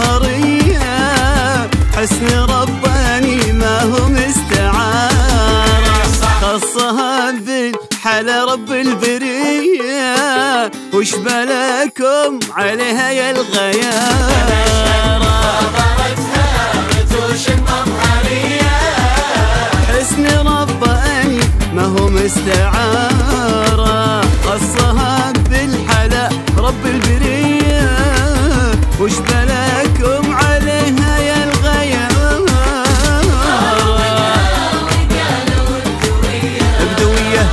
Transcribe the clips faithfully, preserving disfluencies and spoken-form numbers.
مظهرية، حسن رباني ما هو مستعارة، خصها بالحلا رب البرية، وش بلاكم عليها يا الغيارة؟ حسن رباني ما هو مستعارة، خصها بالحلا رب البرية، وش بلاكم عليها يا الغيارة؟ بدوية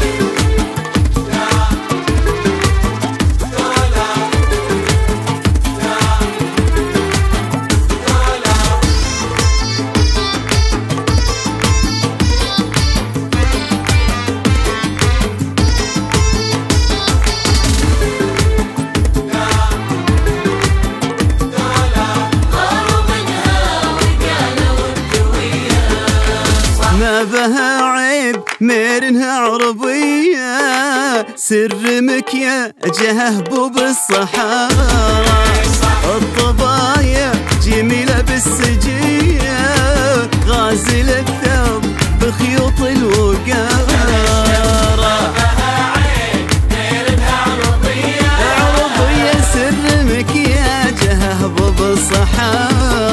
ما بها عيب ميرنها عربية، سر مكياجها هبوب الصحارى، الطبايع جميلة بالسجية، غازل الثوب بخيوط الوقارة، عربية سر مكياجها هبوب الصحارى،